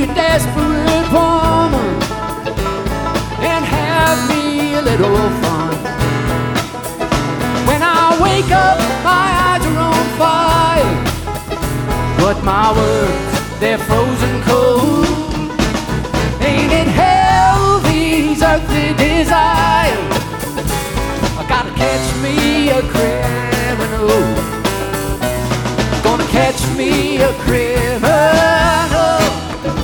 a desperate woman and have me a little fun. When I wake up, my eyes are on fire, but my words, they're frozen cold. Ain't it hell, these earthly desires? I gotta catch me a criminal. Gonna catch me a criminal.